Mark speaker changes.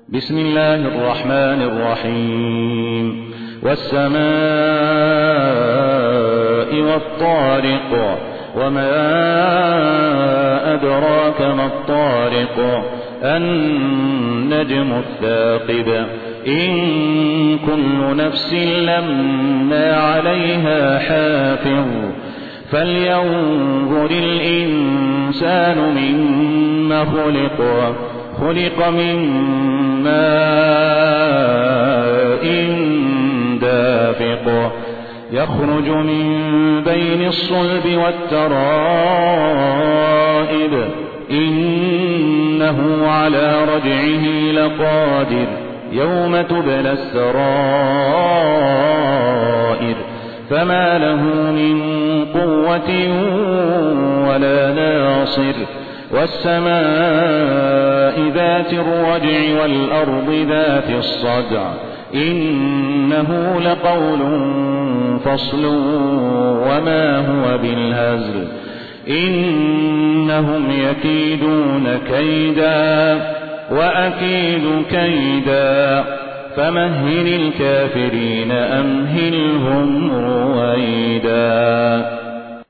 Speaker 1: بسم الله الرحمن الرحيم والسماء والطارق وما أدراك ما الطارق النجم الثاقب إن كل نفس لما عليها حافظ فلينظر الإنسان مما خلق من ماء دافق يخرج من بين الصلب والترائب إنه على رجعه لقادر يوم تبلى السرائر فما له من قوة ولا ناصر والسماء ذات الرجع والأرض ذات الصدع إنه لقول فصل وما هو بالهزل إنهم يكيدون كيدا وأكيد كيدا فمهل الكافرين أمهلهم رويدا.